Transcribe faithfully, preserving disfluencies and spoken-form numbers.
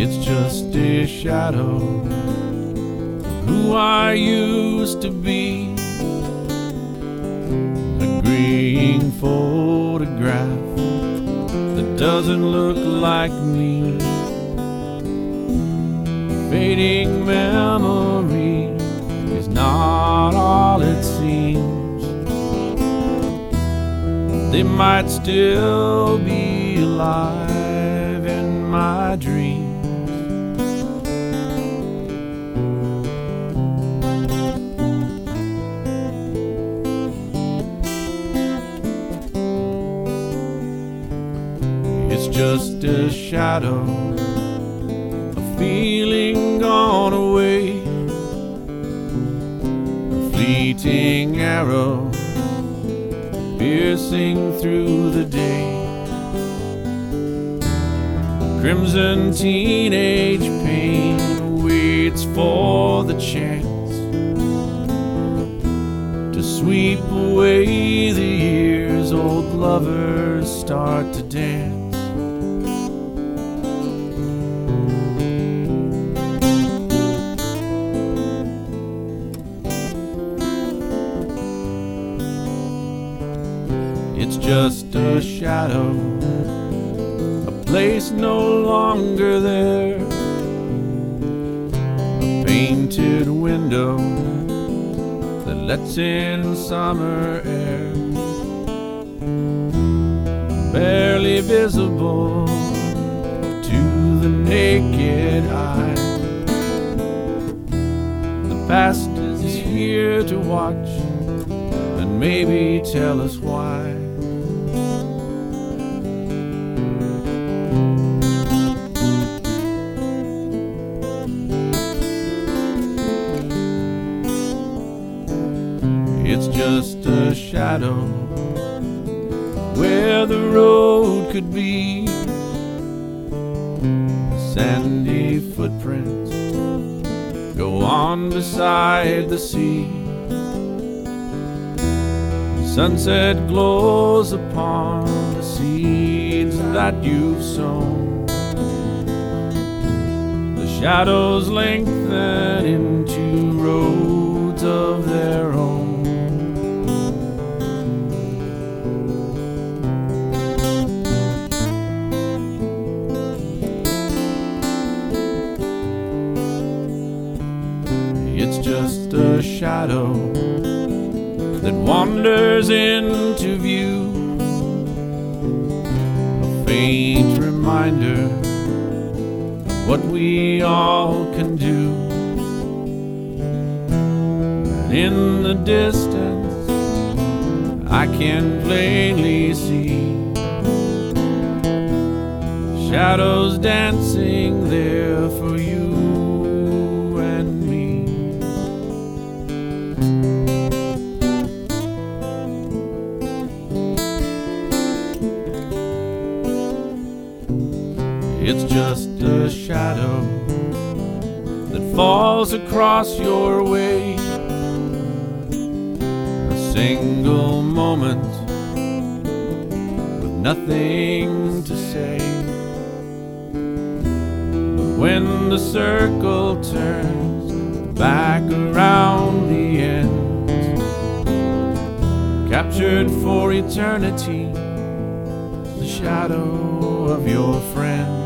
It's just a shadow of who I used to be. A green photograph that doesn't look like me. Fading memory is not all it seems. They might still be alive in my dreams. It's just a shadow, a feeling gone away, a fleeting arrow piercing through the day. Crimson teenage pain waits for the chance to sweep away the years old lovers start to dance. It's just a shadow, a place no longer there, a painted window that lets in summer air, barely visible to the naked eye. The past is here to watch and maybe tell us why. It's just a shadow where the road could be, sandy footprints go on beside the sea. Sunset glows upon the seeds that you've sown. The shadows lengthen into roads of their own. It's just a shadow that wanders into view, a faint reminder of what we all can do. And in the distance I can plainly see shadows dancing there for you and me. It's just a shadow that falls across your way, a single moment with nothing to say. But when the circle turns back around the end, captured for eternity, the shadow of your friend.